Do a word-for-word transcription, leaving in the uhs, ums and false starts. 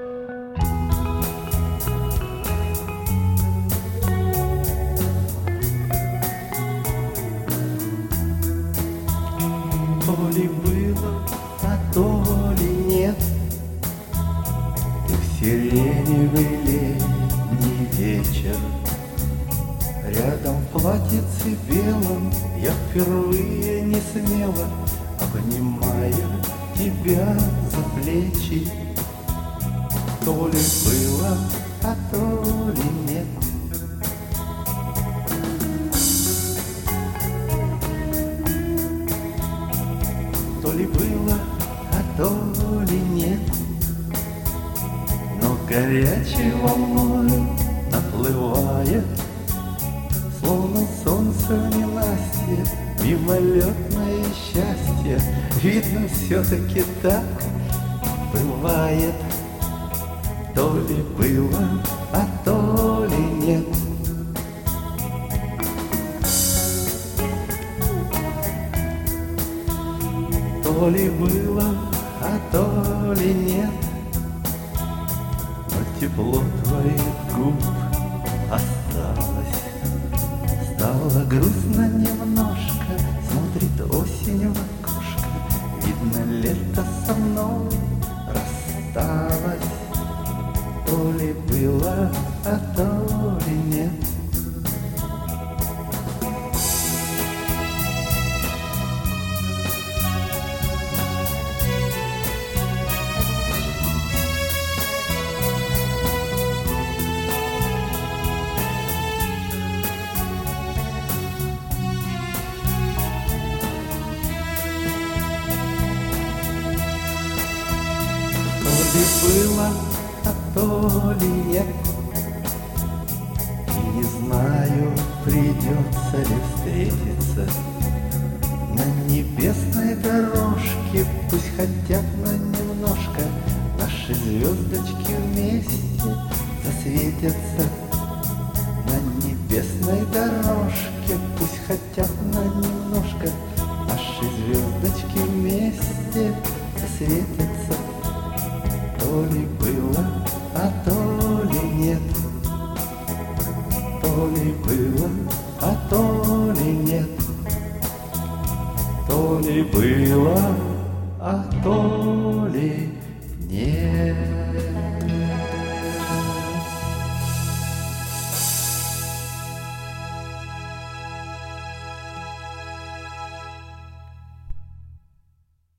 То ли было, а то ли нет. Ты в сиреневый летний вечер, рядом в платьице белом, я впервые не смела, обнимая тебя за плечи. То ли было, а то ли нет. То ли было, а то ли нет. Но горячей волною наплывает, словно солнце в ненастье, мимолетное счастье. Видно, все-таки так бывает. То ли было, а то ли нет. То ли было, а то ли нет. Но тепло твоих губ осталось. Стало грустно немножко, смотрит осень в окошко. Видно, лето со мной рассталось. То ли было, а то ли нет. То ли было, а то ли нет. И не знаю, придется ли встретиться на небесной дорожке. Пусть хотят на немножко наши звездочки вместе засветятся. На небесной дорожке пусть хотят на немножко наши звездочки вместе засветятся. То ли